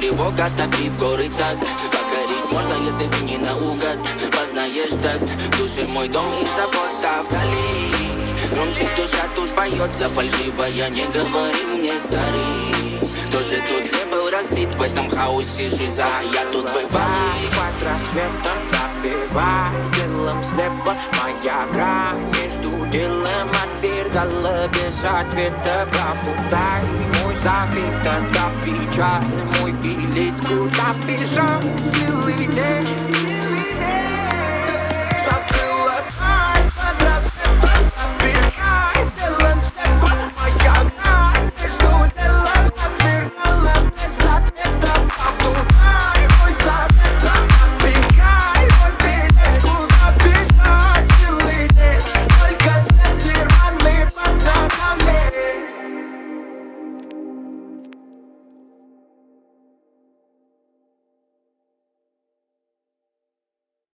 тревога, топив горы так. Покорить можно, если ты не наугад. Познаешь так, в душе мой дом и забота вдали. Громче душа тут поется фальшивая. Не говори мне, старый, тоже тут не был разбит в этом хаосе жиза. Я тут бывал. Под рассветом добивай делом слепо. Моя грань между делом отвергала без ответа. Правду дай, мой завет, это печаль. Мой билет куда бежать целый день.